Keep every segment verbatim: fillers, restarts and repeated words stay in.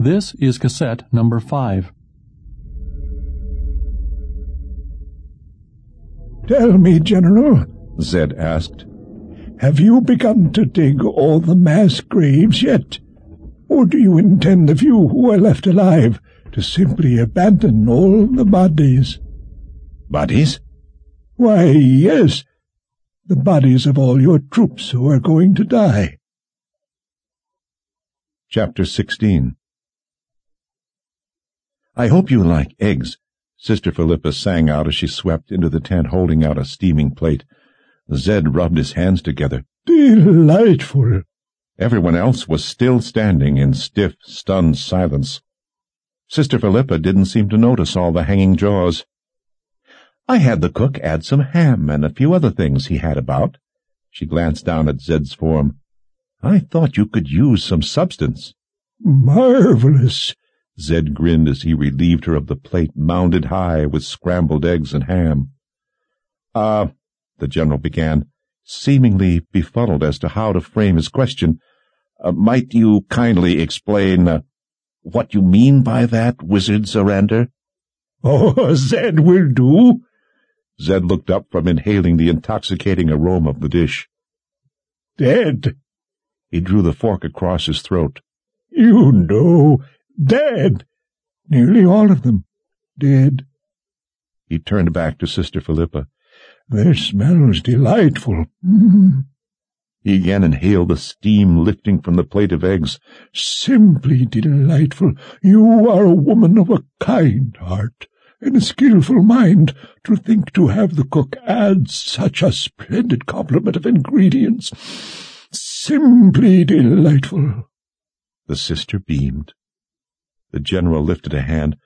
This is cassette number five. "Tell me, General," Zed asked, "have you begun to dig all the mass graves yet? Or do you intend the few who are left alive to simply abandon all the bodies?" "Bodies?" "Why, yes, the bodies of all your troops who are going to die." Chapter sixteen. "I hope you like eggs," Sister Philippa sang out as she swept into the tent holding out a steaming plate. Zed rubbed his hands together. "Delightful." Everyone else was still standing in stiff, stunned silence. Sister Philippa didn't seem to notice all the hanging jaws. "I had the cook add some ham and a few other things he had about." She glanced down at Zed's form. "I thought you could use some substance." "Marvelous," Zed grinned as he relieved her of the plate mounded high with scrambled eggs and ham. Uh, the General began, seemingly befuddled as to how to frame his question. Uh, might you kindly explain uh, what you mean by that, Wizard Zorander?" "Oh, Zed will do." Zed looked up from inhaling the intoxicating aroma of the dish. "Dead." He drew the fork across his throat. "You know, dead. Nearly all of them. Dead." He turned back to Sister Philippa. "Their smell's delightful." Mm. He again inhaled the steam lifting from the plate of eggs. "Simply delightful. You are a woman of a kind heart and a skillful mind. To think to have the cook add such a splendid complement of ingredients. Simply delightful." The sister beamed. The General lifted a hand.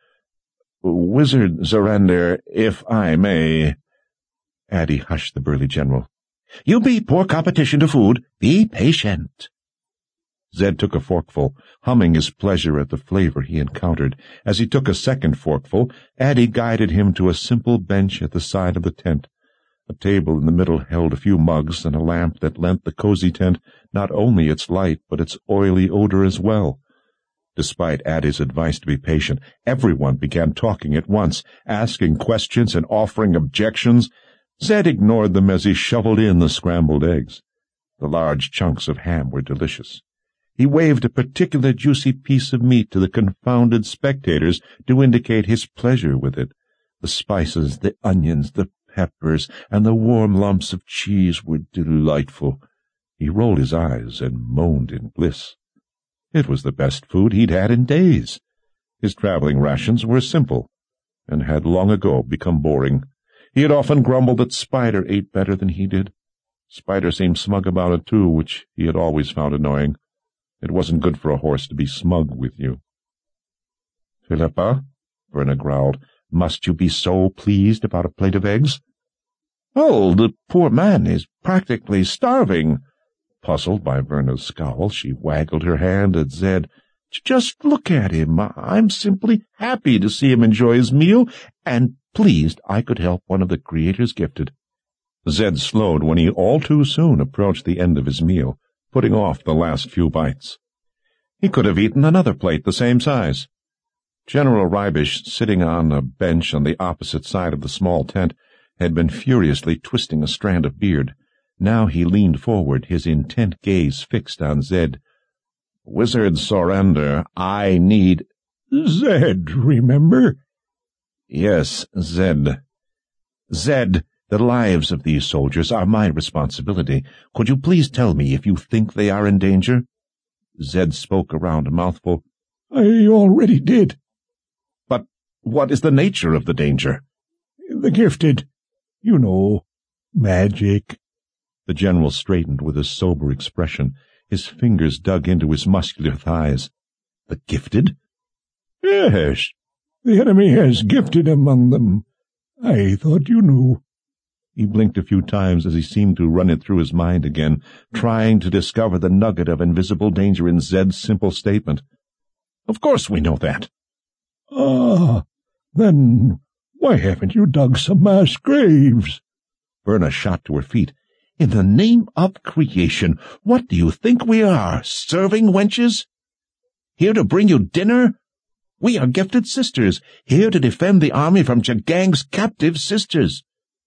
"Wizard Zorander, if I may—" Addie hushed the burly General. "You be poor competition to food. Be patient." Zed took a forkful, humming his pleasure at the flavor he encountered. As he took a second forkful, Addie guided him to a simple bench at the side of the tent. A table in the middle held a few mugs and a lamp that lent the cozy tent not only its light but its oily odor as well. Despite Addie's advice to be patient, everyone began talking at once, asking questions and offering objections. Zed ignored them as he shoveled in the scrambled eggs. The large chunks of ham were delicious. He waved a particular juicy piece of meat to the confounded spectators to indicate his pleasure with it. The spices, the onions, the peppers, and the warm lumps of cheese were delightful. He rolled his eyes and moaned in bliss. It was the best food he'd had in days. His traveling rations were simple, and had long ago become boring. He had often grumbled that Spider ate better than he did. Spider seemed smug about it, too, which he had always found annoying. It wasn't good for a horse to be smug with you. "Philippa," Verna growled, "must you be so pleased about a plate of eggs?" "Oh, the poor man is practically starving." Puzzled by Verna's scowl, she waggled her hand at Zed. "Just look at him. I'm simply happy to see him enjoy his meal, and pleased I could help one of the Creator's gifted." Zed slowed when he all too soon approached the end of his meal, putting off the last few bites. He could have eaten another plate the same size. General Rybish, sitting on a bench on the opposite side of the small tent, had been furiously twisting a strand of beard. Now he leaned forward, his intent gaze fixed on Zed. "Wizard Zorander, I need—" "Zed, remember?" "Yes, Zed. Zed, the lives of these soldiers are my responsibility. Could you please tell me if you think they are in danger?" Zed spoke around a mouthful. "I already did." "But what is the nature of the danger?" "The gifted. You know, magic." The General straightened with a sober expression. His fingers dug into his muscular thighs. "The gifted?" "Yes. The enemy has gifted among them. I thought you knew." He blinked a few times as he seemed to run it through his mind again, trying to discover the nugget of invisible danger in Zed's simple statement. "Of course we know that." "Ah, then why haven't you dug some mass graves?" Verna shot to her feet. "In the name of creation, what do you think we are, serving wenches?" Here to bring you dinner? We are gifted sisters, here to defend the army from Chagang's captive sisters.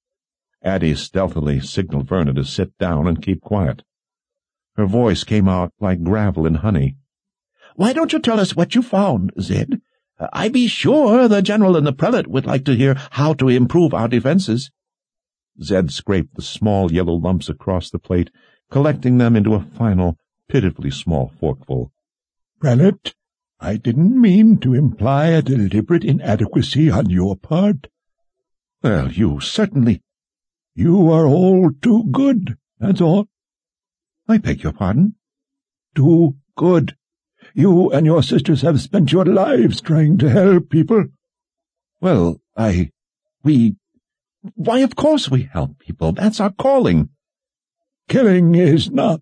Addie stealthily signaled Verna to sit down and keep quiet. Her voice came out like gravel in honey. "Why don't you tell us what you found, Zed? I be sure the general and the prelate would like to hear how to improve our defenses." Zed scraped the small yellow lumps across the plate, collecting them into a final, pitifully small forkful. "Prelate, I didn't mean to imply a deliberate inadequacy on your part." "Well, you certainly—" "You are all too good, that's all." "I beg your pardon?" "Too good. You and your sisters have spent your lives trying to help people." "Well, I... we... why, of course we help people. That's our calling." "Killing is not.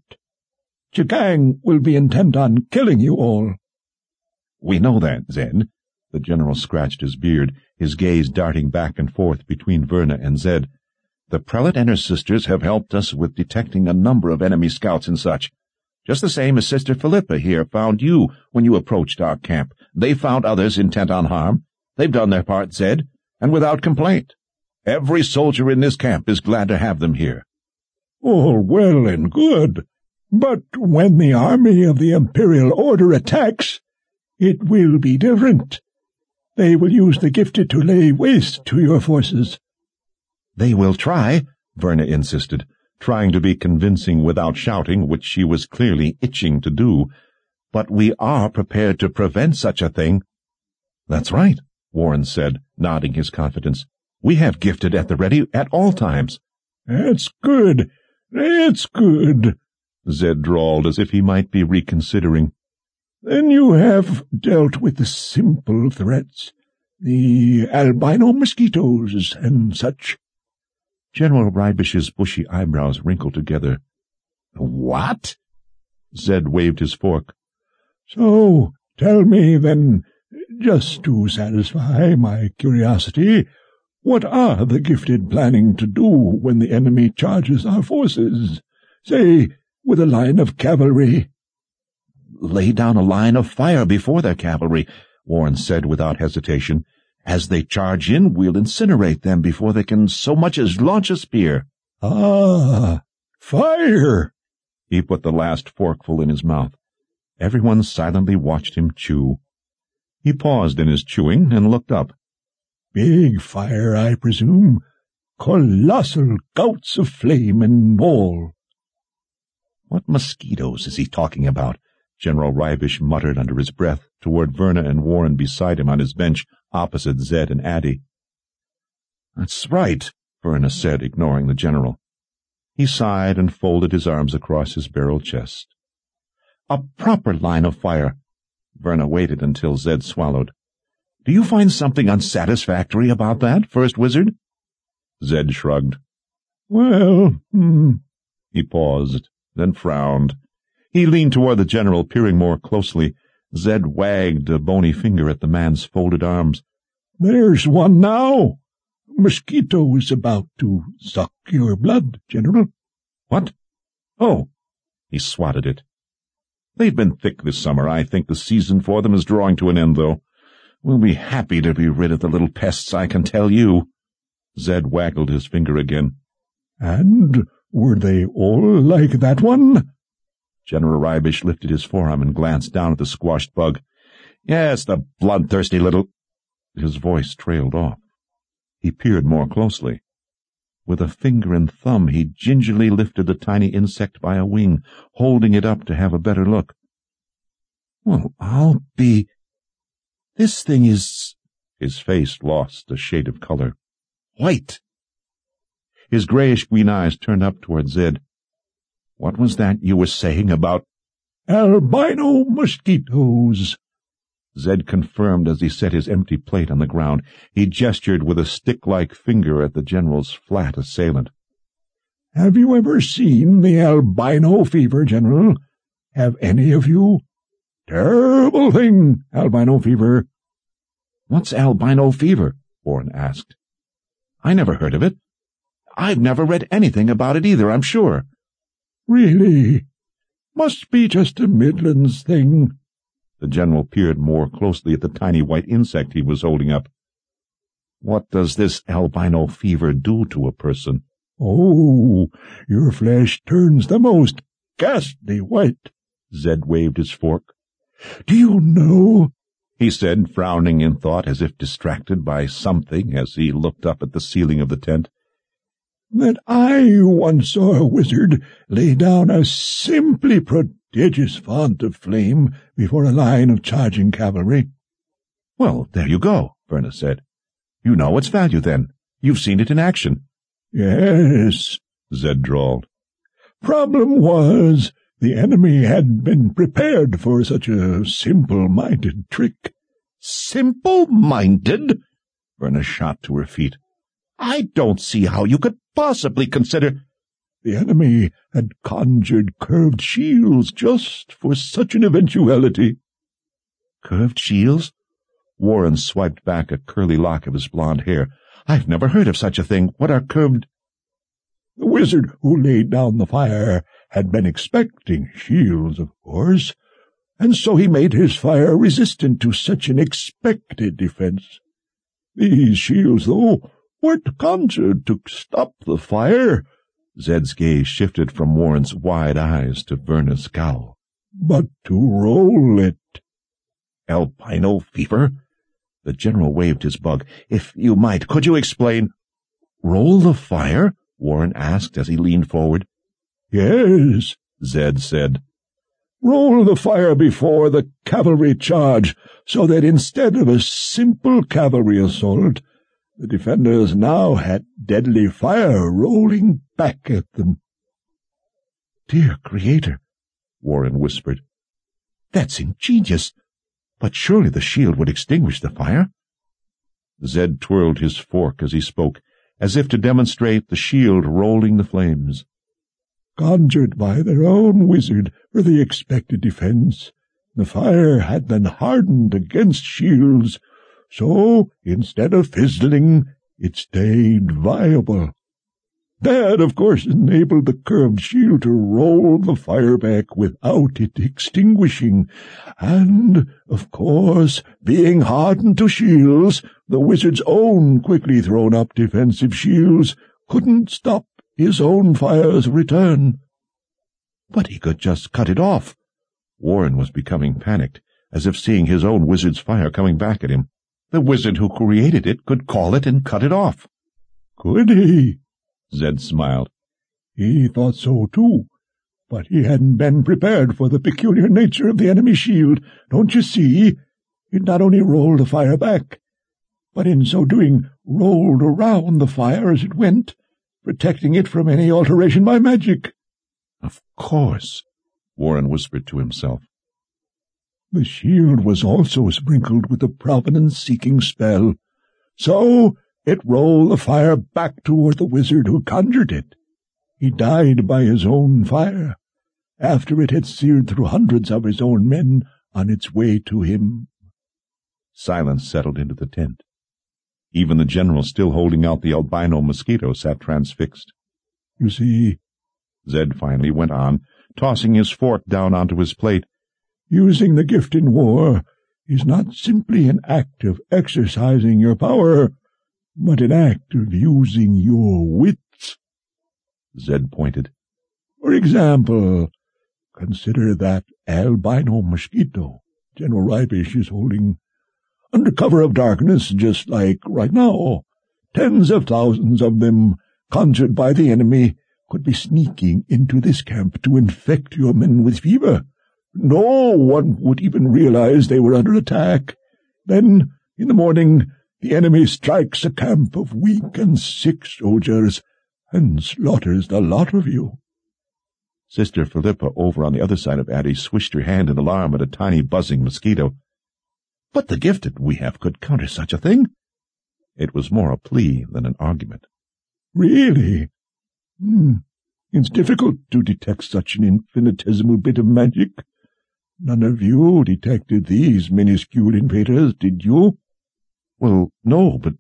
Chagang will be intent on killing you all." "We know that, Zed." The general scratched his beard, his gaze darting back and forth between Verna and Zed. "The prelate and her sisters have helped us with detecting a number of enemy scouts and such. Just the same as Sister Philippa here found you when you approached our camp. They found others intent on harm. They've done their part, Zed, and without complaint. Every soldier in this camp is glad to have them here." "All well and good, but when the army of the Imperial Order attacks, it will be different. They will use the gifted to lay waste to your forces." "They will try," Verna insisted, trying to be convincing without shouting, which she was clearly itching to do. "But we are prepared to prevent such a thing." "That's right," Warren said, nodding his confidence. "We have gifted at the ready at all times." "That's good. That's good," Zed drawled as if he might be reconsidering. "Then you have dealt with the simple threats, the albino mosquitoes and such." General Rybish's bushy eyebrows wrinkled together. "What?" Zed waved his fork. "So, tell me, then, just to satisfy my curiosity, what are the gifted planning to do when the enemy charges our forces, say, with a line of cavalry?" "Lay down a line of fire before their cavalry," Warren said without hesitation. "As they charge in, we'll incinerate them before they can so much as launch a spear." "Ah, fire!" He put the last forkful in his mouth. Everyone silently watched him chew. He paused in his chewing and looked up. "Big fire, I presume. Colossal gouts of flame and all." "What mosquitoes is he talking about?" General Rybish muttered under his breath toward Verna and Warren beside him on his bench opposite Zed and Addie. "That's right," Verna said, ignoring the general. He sighed and folded his arms across his barrel chest. "A proper line of fire." Verna waited until Zed swallowed. "Do you find something unsatisfactory about that, First Wizard?" Zed shrugged. "Well, hmm." He paused, then frowned. He leaned toward the general, peering more closely. Zed wagged a bony finger at the man's folded arms. "There's one now. Mosquito is about to suck your blood, General." "What? Oh!" He swatted it. "They've been thick this summer. I think the season for them is drawing to an end, though. We'll be happy to be rid of the little pests, I can tell you." Zed waggled his finger again. "And were they all like that one?" General Rybish lifted his forearm and glanced down at the squashed bug. "Yes, the bloodthirsty little—" His voice trailed off. He peered more closely. With a finger and thumb he gingerly lifted the tiny insect by a wing, holding it up to have a better look. "Well, I'll be... This thing is—" His face lost a shade of color. "White." His grayish-green eyes turned up toward Zed. "What was that you were saying about—" "Albino mosquitoes," Zed confirmed as he set his empty plate on the ground. He gestured with a stick-like finger at the general's flat assailant. "Have you ever seen the albino fever, General? Have any of you? Terrible thing, albino fever." "What's albino fever?" Warren asked. "I never heard of it. I've never read anything about it either, I'm sure." "Really? Must be just a Midlands thing." The general peered more closely at the tiny white insect he was holding up. "What does this albino fever do to a person?" "Oh, your flesh turns the most ghastly white." Zed waved his fork. "Do you know," he said, frowning in thought as if distracted by something as he looked up at the ceiling of the tent, "that I once saw a wizard lay down a simply prodigious font of flame before a line of charging cavalry?" "Well, there you go," Verna said. "You know its value, then. You've seen it in action." "Yes," Zed drawled. "Problem was, the enemy hadn't been prepared for such a simple-minded trick." "Simple-minded?" Verna shot to her feet. "I don't see how you could possibly consider—" "The enemy had conjured curved shields just for such an eventuality." "Curved shields?" Warren swiped back a curly lock of his blond hair. "I've never heard of such a thing. What are curved—" "The wizard who laid down the fire had been expecting shields, of course, and so he made his fire resistant to such an expected defense. These shields, though, weren't conjured to stop the fire." Zed's gaze shifted from Warren's wide eyes to Verna's scowl. "But to roll it." "Albino fever?" The general waved his bug. "If you might, could you explain—" "Roll the fire?" Warren asked as he leaned forward. "Yes," Zed said. "Roll the fire before the cavalry charge, so that instead of a simple cavalry assault, the defenders now had deadly fire rolling back at them." "Dear Creator," Warren whispered. "That's ingenious. But surely the shield would extinguish the fire?" Zed twirled his fork as he spoke, as if to demonstrate the shield rolling the flames. "Conjured by their own wizard for the expected defense, the fire had been hardened against shields, so instead of fizzling, it stayed viable. That, of course, enabled the curved shield to roll the fire back without it extinguishing, and, of course, being hardened to shields, the wizard's own quickly thrown-up defensive shields couldn't stop his own fire's return." "But he could just cut it off." Warren was becoming panicked, as if seeing his own wizard's fire coming back at him. The wizard who created it could call it and cut it off. "Could he?" Zed smiled. "He thought so too, but he hadn't been prepared for the peculiar nature of the enemy shield. Don't you see? It not only rolled the fire back, but in so doing rolled around the fire as it went, protecting it from any alteration by magic." "Of course," Warren whispered to himself. "The shield was also sprinkled with a providence-seeking spell, so it rolled the fire back toward the wizard who conjured it. He died by his own fire, after it had seared through hundreds of his own men on its way to him." Silence settled into the tent. Even the general, still holding out the albino mosquito, sat transfixed. "You see," Zed finally went on, tossing his fork down onto his plate, "using the gift in war is not simply an act of exercising your power, but an act of using your wits." Zed pointed. "For example, consider that albino mosquito General Rybish is holding. Under cover of darkness, just like right now, tens of thousands of them, conjured by the enemy, could be sneaking into this camp to infect your men with fever. No one would even realize they were under attack. Then, in the morning, the enemy strikes a camp of weak and sick soldiers and slaughters the lot of you." Sister Philippa, over on the other side of Addie, swished her hand in alarm at a tiny buzzing mosquito. "But the gift that we have could counter such a thing." It was more a plea than an argument. "Really? Hmm. It's difficult to detect such an infinitesimal bit of magic. None of you detected these minuscule invaders, did you?" "Well, no, but—"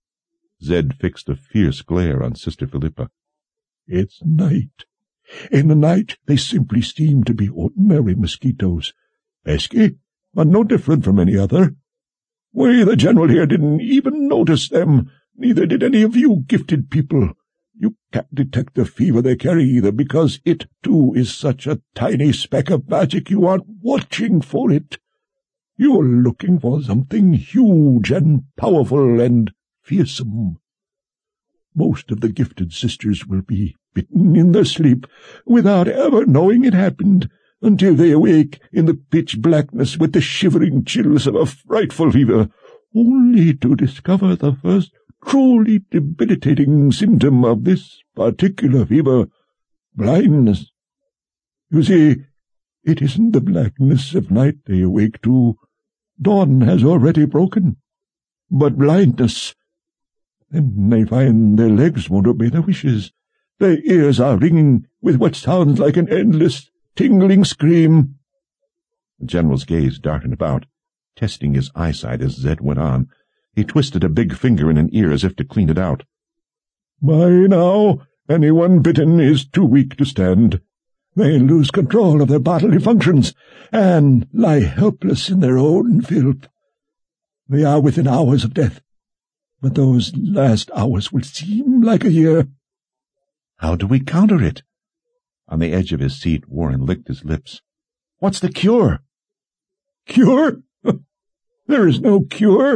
Zed fixed a fierce glare on Sister Philippa. "It's night. In the night they simply seem to be ordinary mosquitoes. Pesky, but no different from any other. We, the General here, didn't even notice them, neither did any of you gifted people. You can't detect the fever they carry either, because it, too, is such a tiny speck of magic you aren't watching for it. You're looking for something huge and powerful and fearsome. Most of the gifted sisters will be bitten in their sleep, without ever knowing it happened, until they awake in the pitch blackness with the shivering chills of a frightful fever, only to discover the first truly debilitating symptom of this particular fever, blindness. You see, it isn't the blackness of night they awake to. Dawn has already broken. But blindness. Then they find their legs won't obey their wishes. Their ears are ringing with what sounds like an endless, tingling scream. The General's gaze darted about, testing his eyesight as Zed went on. He twisted a big finger in an ear as if to clean it out. By now, anyone bitten is too weak to stand. They lose control of their bodily functions, and lie helpless in their own filth. They are within hours of death, but those last hours will seem like a year. How do we counter it? On the edge of his seat, Warren licked his lips. What's the cure? Cure? There is no cure.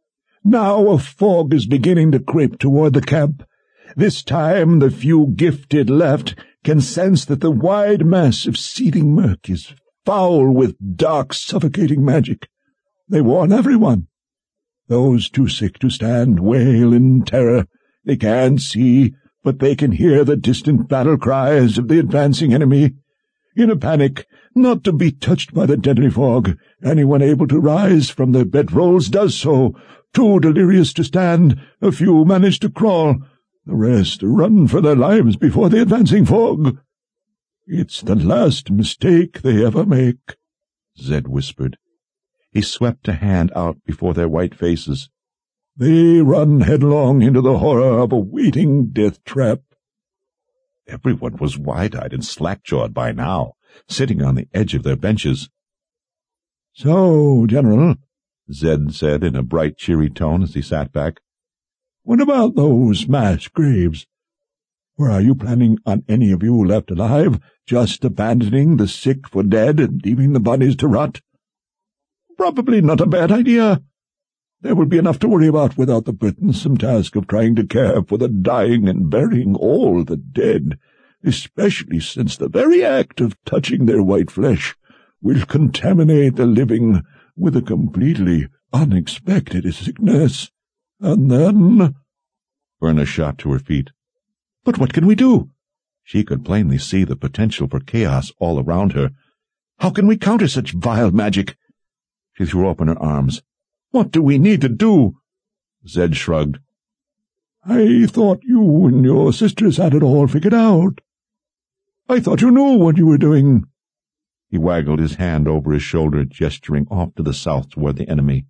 Now a fog is beginning to creep toward the camp. This time the few gifted left can sense that the wide mass of seething murk is foul with dark, suffocating magic. They warn everyone. Those too sick to stand wail in terror. They can't see, but they can hear the distant battle cries of the advancing enemy. In a panic, not to be touched by the deadly fog, anyone able to rise from their bedrolls does so. Too delirious to stand, a few manage to crawl. The rest run for their lives before the advancing fog. It's the last mistake they ever make, Zed whispered. He swept a hand out before their white faces. They run headlong into the horror of a waiting death trap. Everyone was wide-eyed and slack-jawed by now, sitting on the edge of their benches. So, General, Zed said in a bright, cheery tone as he sat back, what about those mass graves? Or are you planning on any of you left alive, just abandoning the sick for dead and leaving the bodies to rot? Probably not a bad idea. There will be enough to worry about without the burdensome task of trying to care for the dying and burying all the dead, especially since the very act of touching their white flesh will contaminate the living with a completely unexpected sickness. And then— Verna shot to her feet. But what can we do? She could plainly see the potential for chaos all around her. How can we counter such vile magic? She threw open her arms. What do we need to do? Zed shrugged. I thought you and your sisters had it all figured out. I thought you knew what you were doing. He waggled his hand over his shoulder, gesturing off to the south toward the enemy.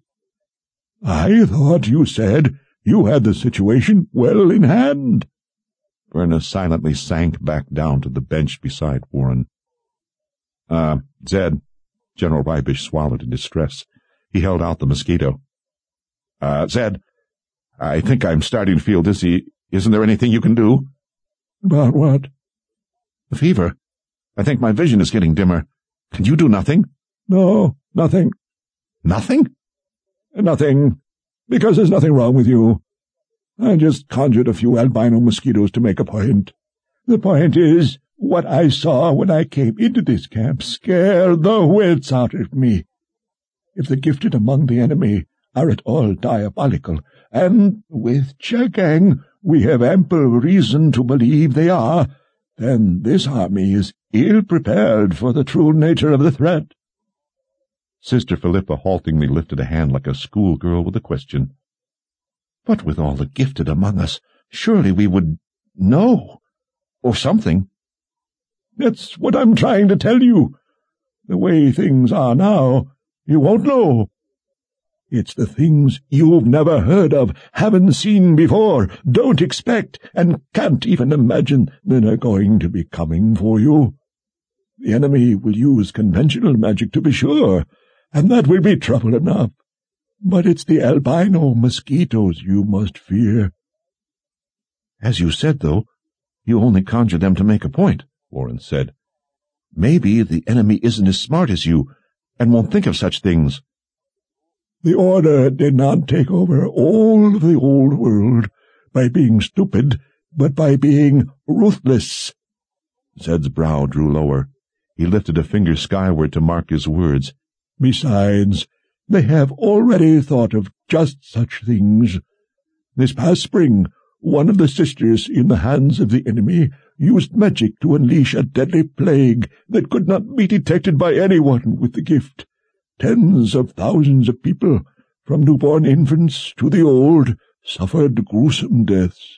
I thought you said you had the situation well in hand. Verna silently sank back down to the bench beside Warren. Uh, Zed, General Rybish swallowed in distress. He held out the mosquito. Uh, Zed, I think I'm starting to feel dizzy. Isn't there anything you can do? About what? The fever. I think my vision is getting dimmer. Can you do nothing? No, nothing. Nothing? Nothing, because there's nothing wrong with you. I just conjured a few albino mosquitoes to make a point. The point is, what I saw when I came into this camp scared the wits out of me. If the gifted among the enemy are at all diabolical, and with Chagang we have ample reason to believe they are, then this army is ill-prepared for the true nature of the threat. Sister Philippa haltingly lifted a hand like a schoolgirl with a question. But with all the gifted among us, surely we would know, or something. That's what I'm trying to tell you. The way things are now, you won't know. It's the things you've never heard of, haven't seen before, don't expect, and can't even imagine that are going to be coming for you. The enemy will use conventional magic, to be sure, and that will be trouble enough. But it's the albino mosquitoes you must fear." "As you said, though, you only conjure them to make a point," Warren said. "Maybe the enemy isn't as smart as you, and won't think of such things." "The Order did not take over all of the old world by being stupid, but by being ruthless." Zed's brow drew lower. He lifted a finger skyward to mark his words. "Besides, they have already thought of just such things. This past spring, one of the sisters in the hands of the enemy used magic to unleash a deadly plague that could not be detected by anyone with the gift. Tens of thousands of people, from newborn infants to the old, suffered gruesome deaths."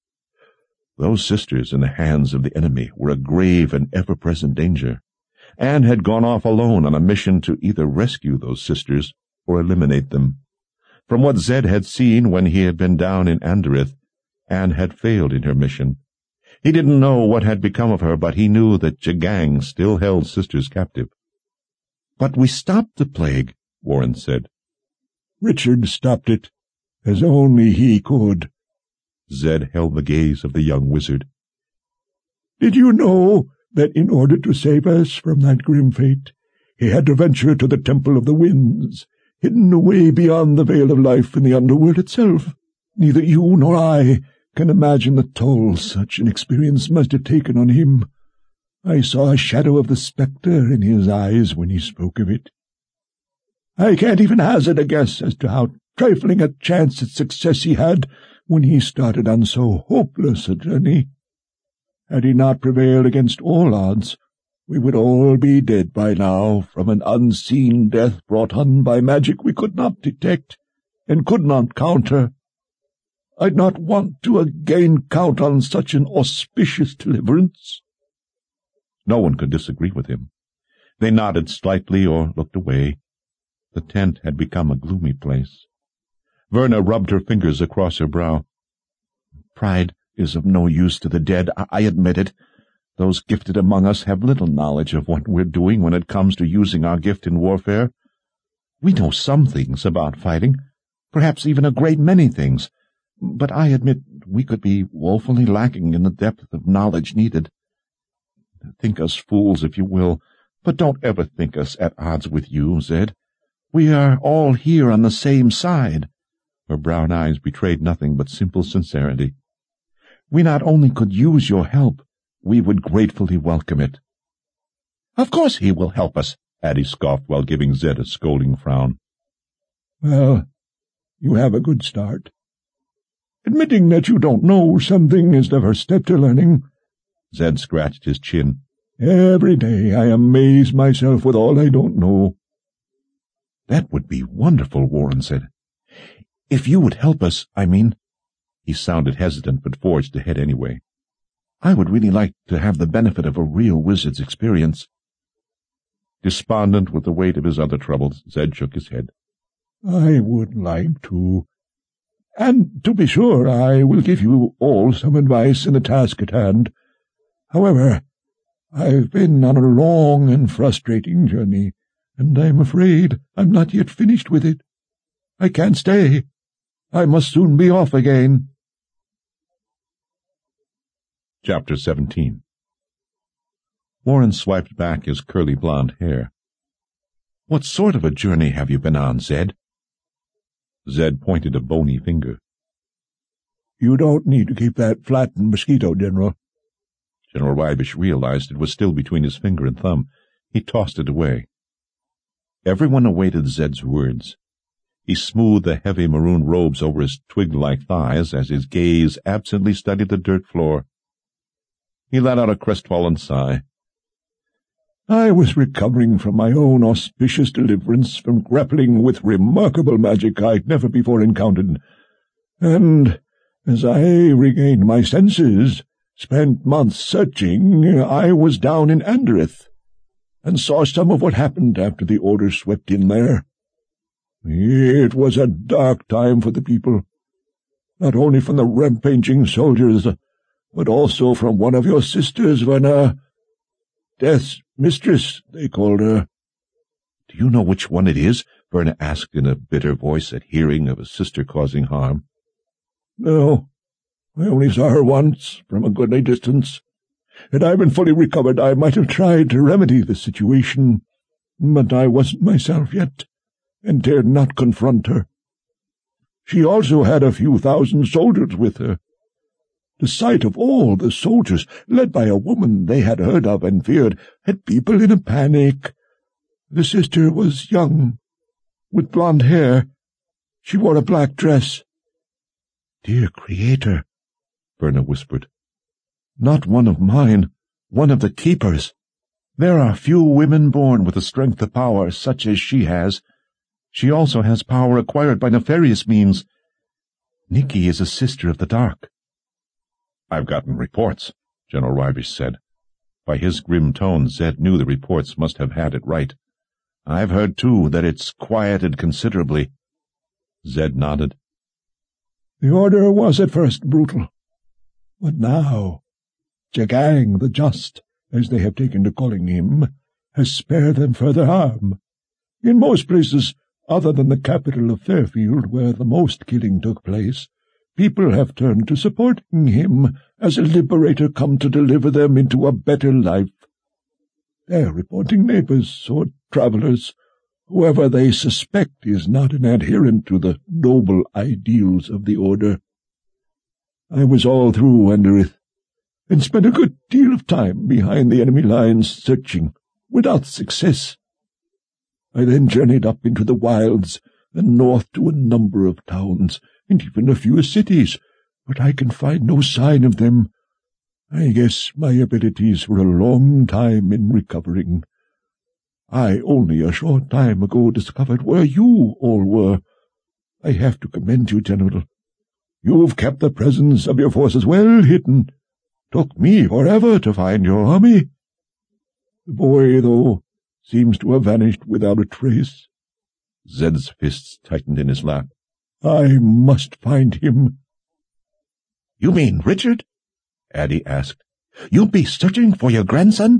Those sisters in the hands of the enemy were a grave and ever-present danger, and had gone off alone on a mission to either rescue those sisters or eliminate them. From what Zed had seen when he had been down in Anderith, Anne had failed in her mission. He didn't know what had become of her, but he knew that Jagang still held sisters captive. "But we stopped the plague," Warren said. "Richard stopped it, as only he could." Zed held the gaze of the young wizard. "Did you know that in order to save us from that grim fate, he had to venture to the Temple of the Winds, hidden away beyond the Veil of Life in the underworld itself? Neither you nor I can imagine the toll such an experience must have taken on him. I saw a shadow of the spectre in his eyes when he spoke of it. I can't even hazard a guess as to how trifling a chance at success he had when he started on so hopeless a journey. Had he not prevailed against all odds, we would all be dead by now from an unseen death brought on by magic we could not detect and could not counter. I'd not want to again count on such an auspicious deliverance." No one could disagree with him. They nodded slightly or looked away. The tent had become a gloomy place. Verna rubbed her fingers across her brow. "Pride is of no use to the dead, I, I admit it. Those gifted among us have little knowledge of what we're doing when it comes to using our gift in warfare. We know some things about fighting, perhaps even a great many things, but I admit we could be woefully lacking in the depth of knowledge needed. Think us fools if you will, but don't ever think us at odds with you, Zed. We are all here on the same side." Her brown eyes betrayed nothing but simple sincerity. "We not only could use your help, we would gratefully welcome it." "Of course he will help us," Addie scoffed while giving Zed a scolding frown. "Well, you have a good start. Admitting that you don't know something is the first step to learning." Zed scratched his chin. "Every day I amaze myself with all I don't know." "That would be wonderful," Warren said. "If you would help us, I mean." He sounded hesitant, but forged ahead anyway. "I would really like to have the benefit of a real wizard's experience." Despondent with the weight of his other troubles, Zed shook his head. "I would like to. And, to be sure, I will give you all some advice in the task at hand. However, I've been on a long and frustrating journey, and I'm afraid I'm not yet finished with it. I can't stay. I must soon be off again." Chapter seventeen. Warren swiped back his curly blonde hair. "What sort of a journey have you been on, Zed?" Zed pointed a bony finger. "You don't need to keep that flattened mosquito, General." General Rybish realized it was still between his finger and thumb. He tossed it away. Everyone awaited Zed's words. He smoothed the heavy maroon robes over his twig-like thighs as his gaze absently studied the dirt floor. He let out a crestfallen sigh. "I was recovering from my own auspicious deliverance from grappling with remarkable magic I'd never before encountered, and as I regained my senses, spent months searching, I was down in Anderith, and saw some of what happened after the Order swept in there. It was a dark time for the people, not only from the rampaging soldiers, but also from one of your sisters, Verna. Death's mistress, they called her. Do you know which one it is? Verna asked in a bitter voice at hearing of a sister causing harm. No, I only saw her once, from a goodly distance. Had I been fully recovered, I might have tried to remedy the situation, but I wasn't myself yet, and dared not confront her. She also had a few thousand soldiers with her. The sight of all the soldiers, led by a woman they had heard of and feared, had people in a panic. The sister was young, with blonde hair. She wore a black dress. "Dear Creator," Verna whispered. "Not one of mine, one of the Keepers. There are few women born with the strength of power such as she has. She also has power acquired by nefarious means. Nikki is a sister of the dark." "I've gotten reports," General Rybish said. By his grim tone, Zed knew the reports must have had it right. "I've heard, too, that it's quieted considerably." Zed nodded. "The Order was at first brutal, but now Jagang the Just, as they have taken to calling him, has spared them further harm. In most places, other than the capital of Fairfield, where the most killing took place, people have turned to supporting him as a liberator come to deliver them into a better life. They're reporting neighbors or travellers, whoever they suspect is not an adherent to the noble ideals of the Order. I was all through Underith, and spent a good deal of time behind the enemy lines searching, without success. I then journeyed up into the wilds and north to a number of towns, and even a few cities, but I can find no sign of them. I guess my abilities were a long time in recovering. I only a short time ago discovered where you all were. I have to commend you, General. You've kept the presence of your forces well hidden. Took me forever to find your army. The boy, though, seems to have vanished without a trace." Zed's fists tightened in his lap. "I must find him." "You mean Richard?" Addie asked. "You'll be searching for your grandson?"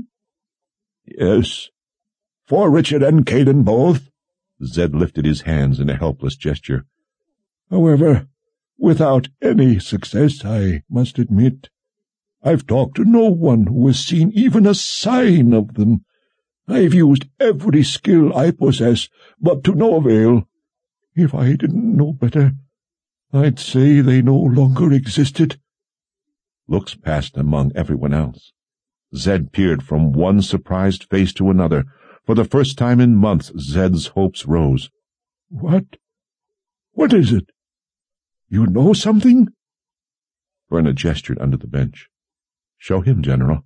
"Yes, for Richard and Caden both." Zed lifted his hands in a helpless gesture. "However, without any success, I must admit. I've talked to no one who has seen even a sign of them. I've used every skill I possess, but to no avail. If I didn't know better, I'd say they no longer existed." Looks passed among everyone else. Zed peered from one surprised face to another. For the first time in months, Zed's hopes rose. "What? What is it? You know something?" Verna gestured under the bench. "Show him, General."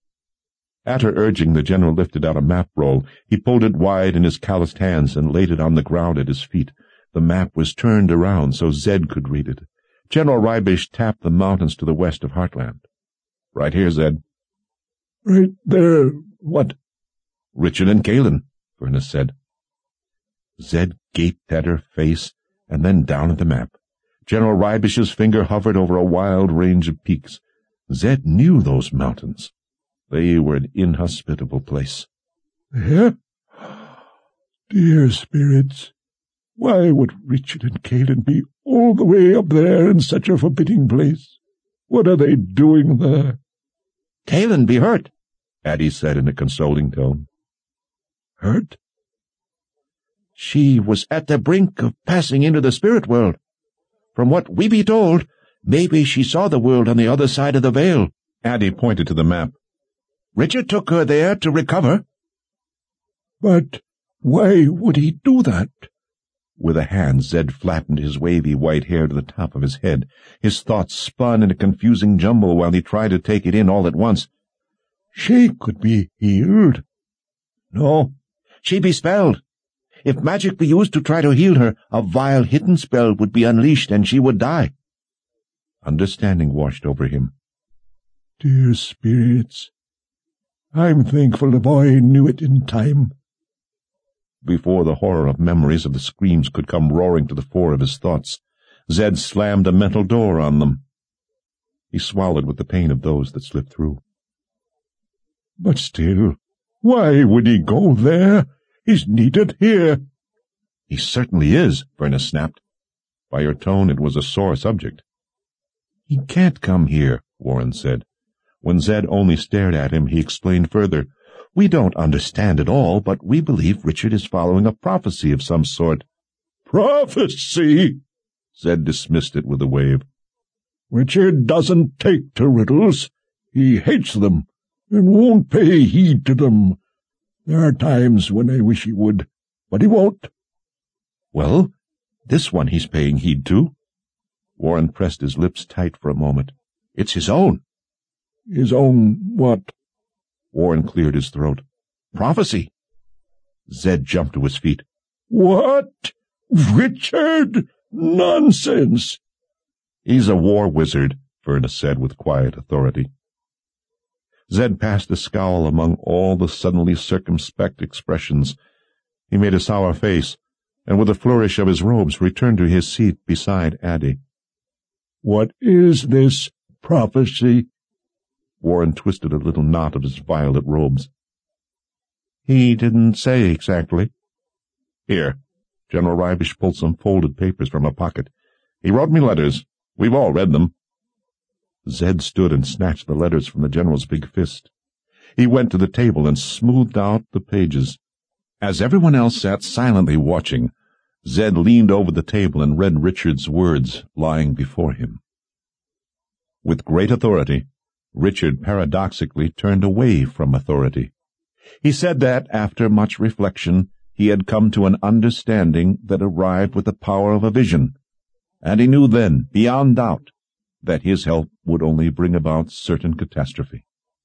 At her urging, the General lifted out a map roll. He pulled it wide in his calloused hands and laid it on the ground at his feet. The map was turned around so Zed could read it. General Rybish tapped the mountains to the west of Heartland. "Right here, Zed." "Right there, what?" "Richard and Kalen," Verna said. Zed gaped at her face and then down at the map. General Rybish's finger hovered over a wild range of peaks. Zed knew those mountains. They were an inhospitable place. "There? Dear spirits, why would Richard and Kalen be all the way up there in such a forbidding place? What are they doing there?" "Kalen be hurt," Addie said in a consoling tone. "Hurt?" "She was at the brink of passing into the spirit world. From what we be told, maybe she saw the world on the other side of the veil." Addie pointed to the map. "Richard took her there to recover." "But why would he do that?" With a hand, Zed flattened his wavy white hair to the top of his head. His thoughts spun in a confusing jumble while he tried to take it in all at once. "She could be healed." "No, she be spelled. If magic be used to try to heal her, a vile hidden spell would be unleashed and she would die." Understanding washed over him. "Dear spirits, I'm thankful the boy knew it in time." Before the horror of memories of the screams could come roaring to the fore of his thoughts, Zed slammed a mental door on them. He swallowed with the pain of those that slipped through. "But still, why would he go there? He's needed here." "He certainly is," Furness snapped. By her tone it was a sore subject. "He can't come here," Warren said. When Zed only stared at him, he explained further. "We don't understand it all, but we believe Richard is following a prophecy of some sort." "Prophecy?" Zed dismissed it with a wave. "Richard doesn't take to riddles. He hates them, and won't pay heed to them. There are times when I wish he would, but he won't." "Well, this one he's paying heed to." Warren pressed his lips tight for a moment. "It's his own." "His own what?" Warren cleared his throat. "Prophecy." Zed jumped to his feet. "What? Richard? Nonsense!" "He's a war wizard," Furness said with quiet authority. Zed passed a scowl among all the suddenly circumspect expressions. He made a sour face, and with a flourish of his robes returned to his seat beside Addie. "What is this prophecy?" Warren twisted a little knot of his violet robes. "He didn't say exactly." "Here." General Rybish pulled some folded papers from a pocket. "He wrote me letters. We've all read them." Zed stood and snatched the letters from the general's big fist. He went to the table and smoothed out the pages. As everyone else sat silently watching, Zed leaned over the table and read Richard's words lying before him. With great authority, Richard paradoxically turned away from authority. He said that, after much reflection, he had come to an understanding that arrived with the power of a vision, and he knew then, beyond doubt, that his help would only bring about certain catastrophe.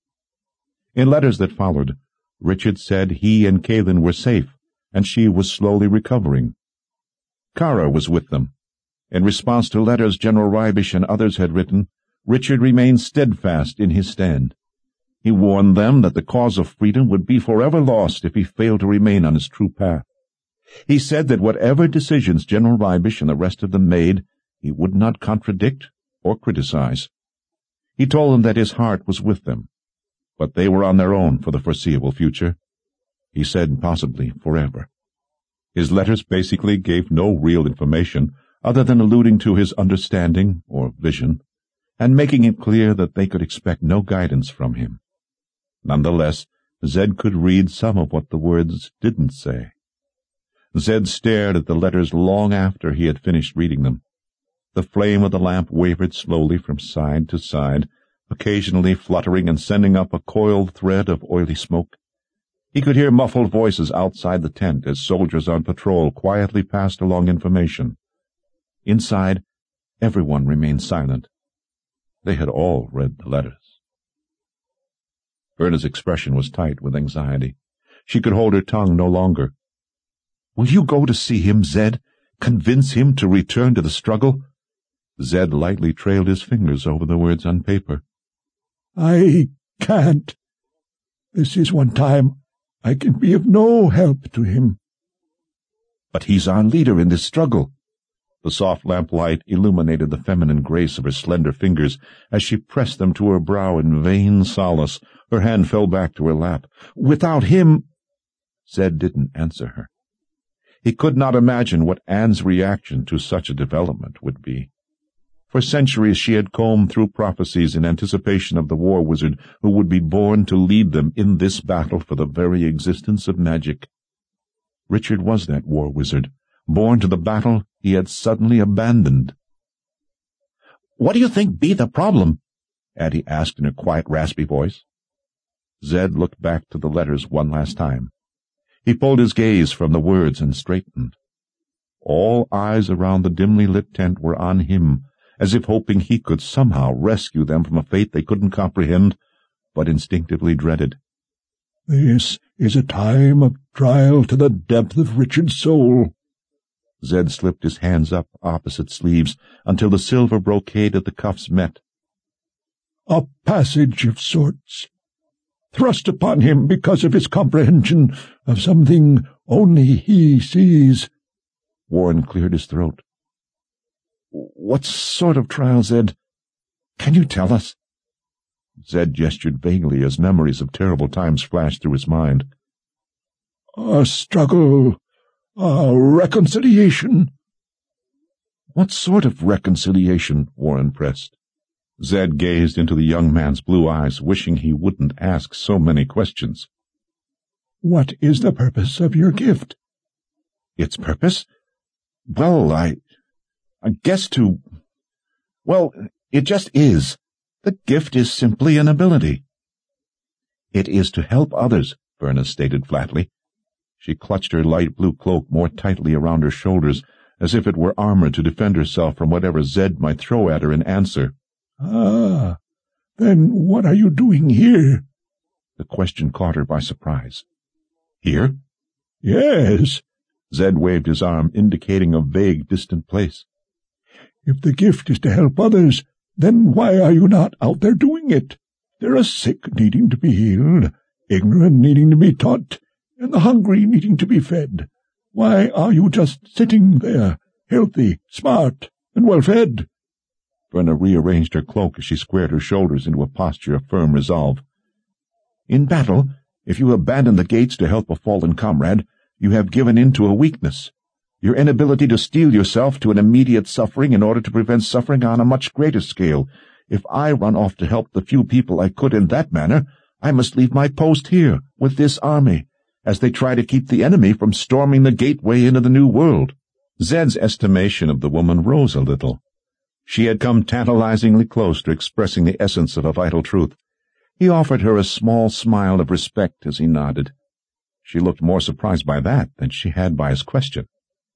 In letters that followed, Richard said he and Kaelin were safe, and she was slowly recovering. Kara was with them. In response to letters General Rybish and others had written, Richard remained steadfast in his stand. He warned them that the cause of freedom would be forever lost if he failed to remain on his true path. He said that whatever decisions General Rybish and the rest of them made, he would not contradict or criticize. He told them that his heart was with them, but they were on their own for the foreseeable future. He said possibly forever. His letters basically gave no real information other than alluding to his understanding or vision, and making it clear that they could expect no guidance from him. Nonetheless, Zed could read some of what the words didn't say. Zed stared at the letters long after he had finished reading them. The flame of the lamp wavered slowly from side to side, occasionally fluttering and sending up a coiled thread of oily smoke. He could hear muffled voices outside the tent as soldiers on patrol quietly passed along information. Inside, everyone remained silent. They had all read the letters. Verna's expression was tight with anxiety. She could hold her tongue no longer. "Will you go to see him, Zed? Convince him to return to the struggle?" Zed lightly trailed his fingers over the words on paper. "I can't. This is one time I can be of no help to him." "But he's our leader in this struggle." The soft lamplight illuminated the feminine grace of her slender fingers as she pressed them to her brow in vain solace. Her hand fell back to her lap. "Without him—" Zed didn't answer her. He could not imagine what Anne's reaction to such a development would be. For centuries she had combed through prophecies in anticipation of the war wizard who would be born to lead them in this battle for the very existence of magic. Richard was that war wizard, born to the battle he had suddenly abandoned. "What do you think be the problem?" Addie asked in her quiet, raspy voice. Zed looked back to the letters one last time. He pulled his gaze from the words and straightened. All eyes around the dimly lit tent were on him, as if hoping he could somehow rescue them from a fate they couldn't comprehend, but instinctively dreaded. "This is a time of trial to the depth of Richard's soul." Zed slipped his hands up opposite sleeves until the silver brocade of the cuffs met. "A passage of sorts, thrust upon him because of his comprehension of something only he sees." Warren cleared his throat. "What sort of trial, Zed? Can you tell us?" Zed gestured vaguely as memories of terrible times flashed through his mind. A struggle, a reconciliation. What sort of reconciliation? Warren pressed. Zed gazed into the young man's blue eyes, wishing he wouldn't ask so many questions. What is the purpose of your gift? Its purpose? Well, I... I guess to... Well, it just is. The gift is simply an ability. It is to help others, Verna stated flatly. She clutched her light blue cloak more tightly around her shoulders, as if it were armor to defend herself from whatever Zed might throw at her in answer. Ah, then what are you doing here? The question caught her by surprise. Here? Yes. Zed waved his arm, indicating a vague, distant place. If the gift is to help others, then why are you not out there doing it? There are sick needing to be healed, ignorant needing to be taught, and the hungry needing to be fed. Why are you just sitting there, healthy, smart, and well-fed? Verna rearranged her cloak as she squared her shoulders into a posture of firm resolve. In battle, if you abandon the gates to help a fallen comrade, you have given in to a weakness. Your inability to steel yourself to an immediate suffering in order to prevent suffering on a much greater scale. If I run off to help the few people I could in that manner, I must leave my post here, with this army, as they try to keep the enemy from storming the gateway into the new world. Zed's estimation of the woman rose a little. She had come tantalizingly close to expressing the essence of a vital truth. He offered her a small smile of respect as he nodded. She looked more surprised by that than she had by his question.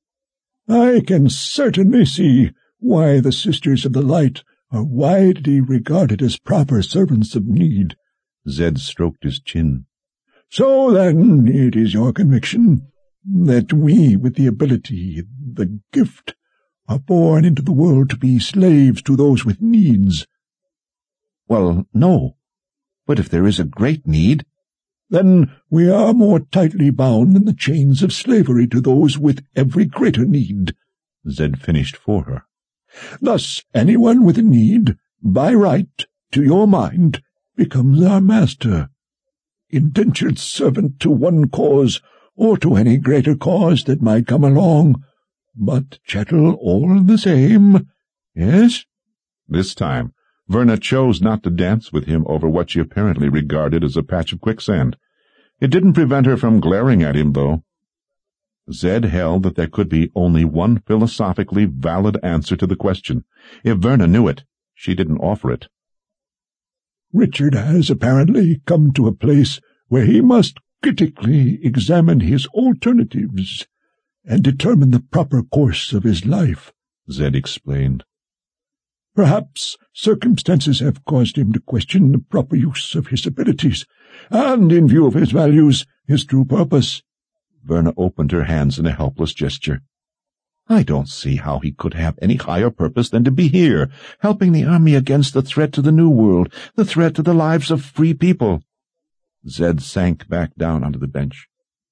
I can certainly see why the Sisters of the Light are widely regarded as proper servants of need. Zed stroked his chin. So then it is your conviction that we with the ability, the gift, are born into the world to be slaves to those with needs. Well, no. But if there is a great need, then we are more tightly bound in the chains of slavery to those with every greater need, Zed finished for her. Thus anyone with a need, by right, to your mind, becomes our master, indentured servant to one cause, or to any greater cause that might come along, but chattel all the same, yes? This time, Verna chose not to dance with him over what she apparently regarded as a patch of quicksand. It didn't prevent her from glaring at him, though. Zed held that there could be only one philosophically valid answer to the question. If Verna knew it, she didn't offer it. Richard has apparently come to a place where he must critically examine his alternatives and determine the proper course of his life, Zed explained. Perhaps circumstances have caused him to question the proper use of his abilities, and, in view of his values, his true purpose. Verna opened her hands in a helpless gesture. I don't see how he could have any higher purpose than to be here, helping the army against the threat to the New World, the threat to the lives of free people. Zed sank back down onto the bench.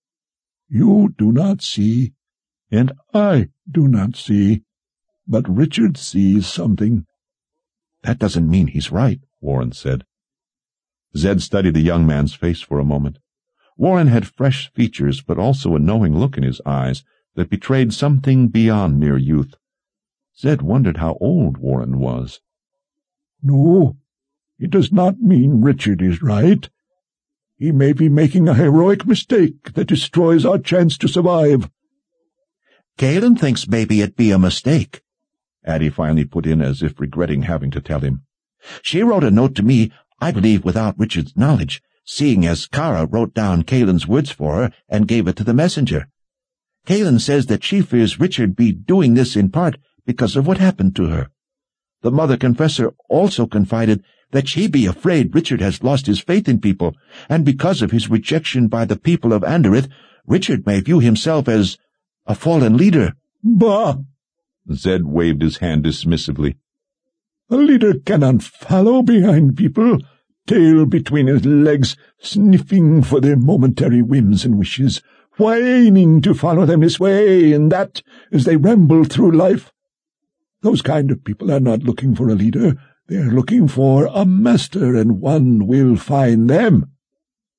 You do not see, and I do not see, but Richard sees something. That doesn't mean he's right, Warren said. Zed studied the young man's face for a moment. Warren had fresh features, but also a knowing look in his eyes that betrayed something beyond mere youth. Zed wondered how old Warren was. No, it does not mean Richard is right. He may be making a heroic mistake that destroys our chance to survive. Galen thinks maybe it be a mistake, Addie finally put in as if regretting having to tell him. She wrote a note to me, I believe without Richard's knowledge, seeing as Kara wrote down Kalen's words for her and gave it to the messenger. Kalen says that she fears Richard be doing this in part because of what happened to her. The Mother Confessor also confided that she be afraid Richard has lost his faith in people, and because of his rejection by the people of Anderith, Richard may view himself as a fallen leader. Bah! Zed waved his hand dismissively. A leader cannot follow behind people, tail between his legs, sniffing for their momentary whims and wishes, whining to follow them this way and that as they ramble through life. Those kind of people are not looking for a leader. They are looking for a master, and one will find them.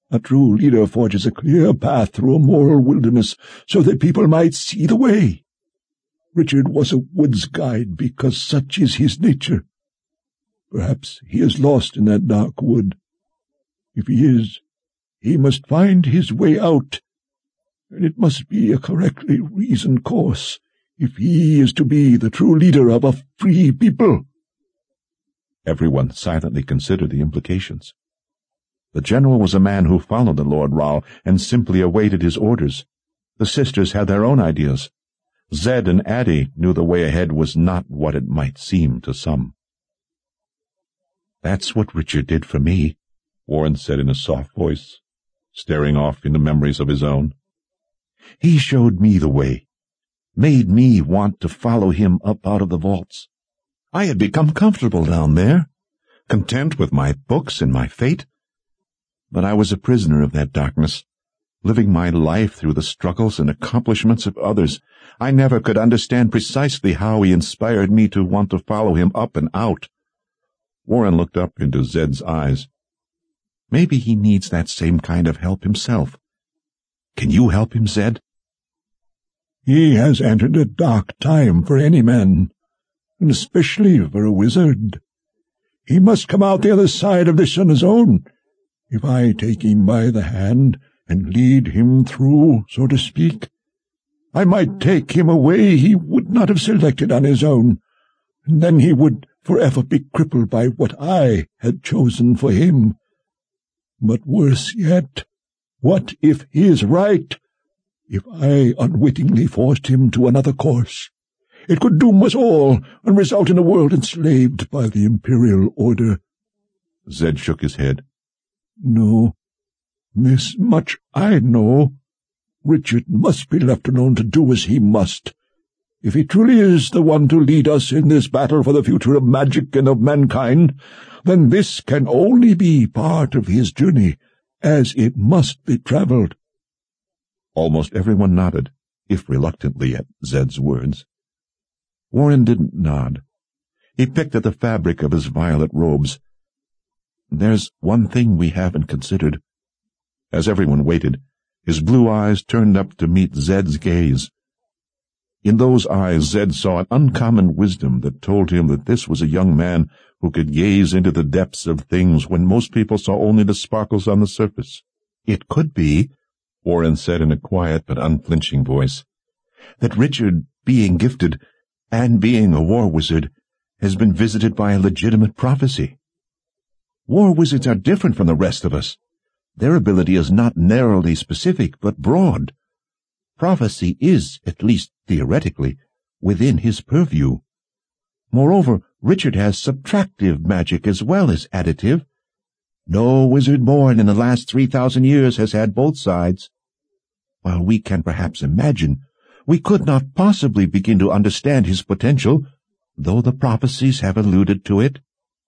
A true leader forges a clear path through a moral wilderness so that people might see the way. Richard was a woods guide because such is his nature. Perhaps he is lost in that dark wood. If he is, he must find his way out, and it must be a correctly reasoned course if he is to be the true leader of a free people. Everyone silently considered the implications. The general was a man who followed the Lord Raoul and simply awaited his orders. The sisters had their own ideas. Zed and Addie knew the way ahead was not what it might seem to some. "That's what Richard did for me," Warren said in a soft voice, staring off into memories of his own. "He showed me the way, made me want to follow him up out of the vaults. I had become comfortable down there, content with my books and my fate, but I was a prisoner of that darkness, living my life through the struggles and accomplishments of others. I never could understand precisely how he inspired me to want to follow him up and out." Warren looked up into Zed's eyes. "Maybe he needs that same kind of help himself. Can you help him, Zed?" "He has entered a dark time for any man, and especially for a wizard. He must come out the other side of this on his own. If I take him by the hand and lead him through, so to speak, I might take him a way he would not have selected on his own, and then he would forever be crippled by what I had chosen for him. But worse yet, what if he is right? If I unwittingly forced him to another course, it could doom us all and result in a world enslaved by the Imperial Order." Zed shook his head. "No, this much I know. Richard must be left alone to do as he must. If he truly is the one to lead us in this battle for the future of magic and of mankind, then this can only be part of his journey, as it must be travelled." Almost everyone nodded, if reluctantly, at Zed's words. Warren didn't nod. He picked at the fabric of his violet robes. "There's one thing we haven't considered." As everyone waited, his blue eyes turned up to meet Zed's gaze. In those eyes Zed saw an uncommon wisdom that told him that this was a young man who could gaze into the depths of things when most people saw only the sparkles on the surface. "It could be," Warren said in a quiet but unflinching voice, "that Richard, being gifted, and being a war wizard, has been visited by a legitimate prophecy. War wizards are different from the rest of us. Their ability is not narrowly specific, but broad. Prophecy is, at least theoretically, within his purview. Moreover, Richard has subtractive magic as well as additive. No wizard born in the last three thousand years has had both sides. While we can perhaps imagine, we could not possibly begin to understand his potential, though the prophecies have alluded to it.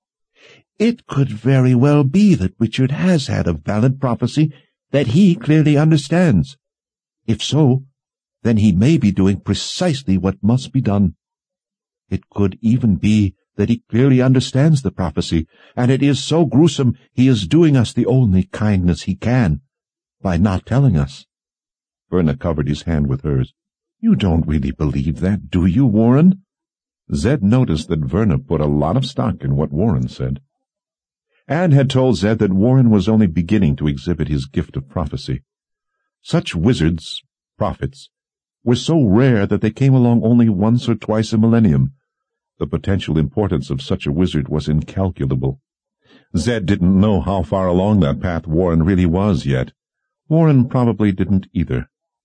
It could very well be that Richard has had a valid prophecy that he clearly understands. If so, then he may be doing precisely what must be done. It could even be that he clearly understands the prophecy, and it is so gruesome he is doing us the only kindness he can, by not telling us." Verna covered his hand with hers. "You don't really believe that, do you, Warren?" Zed noticed that Verna put a lot of stock in what Warren said. Anne had told Zed that Warren was only beginning to exhibit his gift of prophecy. Such wizards, prophets, were so rare that they came along only once or twice a millennium. The potential importance of such a wizard was incalculable. Zed didn't know how far along that path Warren really was yet. Warren probably didn't either.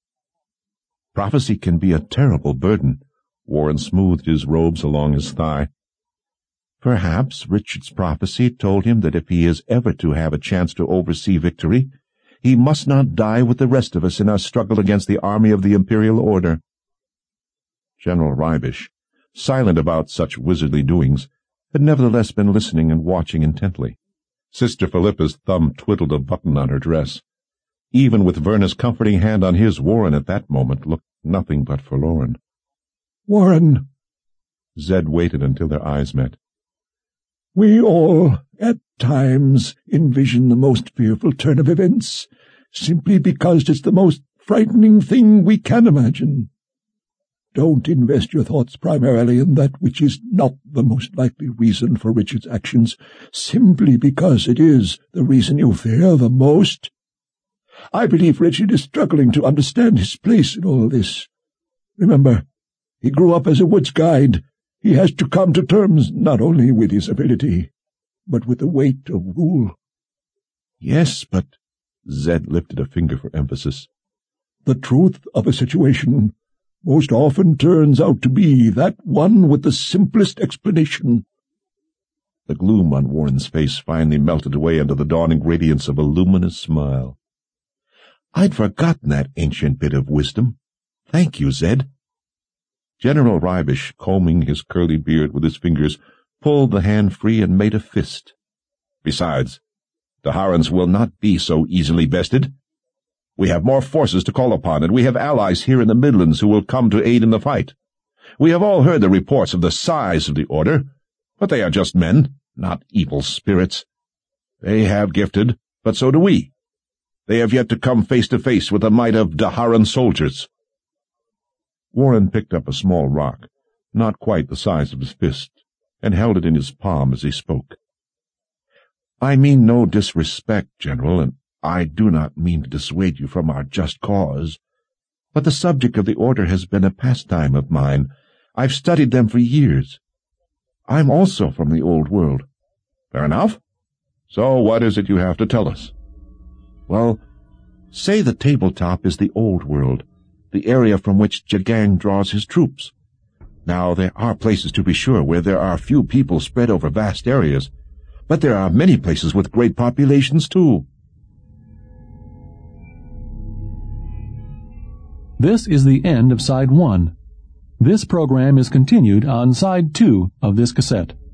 Prophecy can be a terrible burden. Warren smoothed his robes along his thigh. Perhaps Richard's prophecy told him that if he is ever to have a chance to oversee victory, he must not die with the rest of us in our struggle against the army of the Imperial Order. General Rybish, silent about such wizardly doings, had nevertheless been listening and watching intently. Sister Philippa's thumb twiddled a button on her dress. Even with Verna's comforting hand on his, Warren at that moment looked nothing but forlorn. "Warren," Zed waited until their eyes met. "we all, at times envision the most fearful turn of events, simply because it's the most frightening thing we can imagine. Don't invest your thoughts primarily in that which is not the most likely reason for Richard's actions, simply because it is the reason you fear the most. I believe Richard is struggling to understand his place in all this. Remember, he grew up as a woods guide. He has to come to terms not only with his ability, but with the weight of rule. Yes, but— Zed lifted a finger for emphasis. The truth of a situation most often turns out to be that one with the simplest explanation. The gloom on Warren's face finally melted away under the dawning radiance of a luminous smile. I'd forgotten that ancient bit of wisdom. Thank you, Zed. General Rybish, combing his curly beard with his fingers, pulled the hand free and made a fist. Besides, Daharans will not be so easily bested. We have more forces to call upon, and we have allies here in the Midlands who will come to aid in the fight. We have all heard the reports of the size of the Order, but they are just men, not evil spirits. They have gifted, but so do we. They have yet to come face to face with the might of Daharan soldiers. Warren picked up a small rock, not quite the size of his fist, and held it in his palm as he spoke. I mean no disrespect, General, and I do not mean to dissuade you from our just cause, but the subject of the Order has been a pastime of mine. I've studied them for years. I'm also from the Old World. Fair enough. So what is it you have to tell us? Well, say the tabletop is the Old World, the area from which Jagang draws his troops. Now, there are places, to be sure, where there are few people spread over vast areas, but there are many places with great populations, too. This is the end of Side one. This program is continued on Side two of this cassette.